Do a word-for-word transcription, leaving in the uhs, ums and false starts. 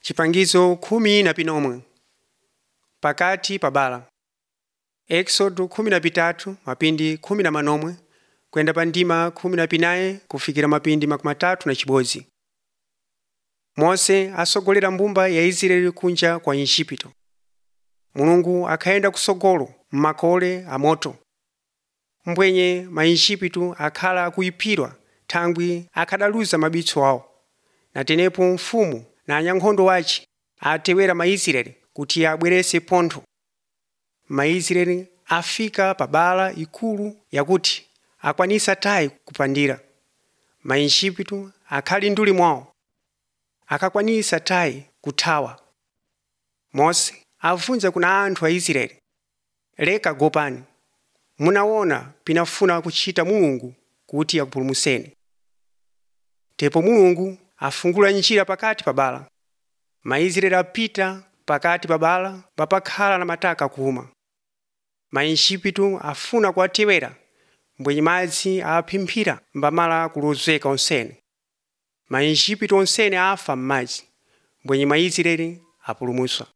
Chipangizo khumi na pinomwe pakati pa bala. Exodo khumi na pitatu mapindi khumi na manomwe kwenda pa ndima khumi na pinayi kufikira mapindi makumi atatu na chibodzi. Mose asogolera mbumba ya Israeli kunja kwa Igupto. Mulungu akhayenda kusogolo m'makole a moto. Mbwenye ma Igupto akhala akuyiphidwa thangwi akhadaluza mabitso awo. Natenepo mfumu na anyankhondo wace atewera Maisraeli kuti abwerese pontho. Maisraeli afika pa bala ikulu yakuti akwanisa tayi kupandira. Ma Igupto akhali nduli mwawo akakwanisa tayi kuthawa. Mose avunza kuna anthu a Israeli, leka gopani, munawona pinafuna kuchita Mulungu kuti akupulumutseni. Tepo Mulungu afungula njira pakati pa bala. Maisraeli apita pakati pa bala papakhala na mataka kuuma. Ma Igupto afuna kuwatewera mbwenye madzi aphimphira mbamala kulozeka onsene. Ma Igupto onsene afa m'madzi mbwenye Maisraeli apulumutswa.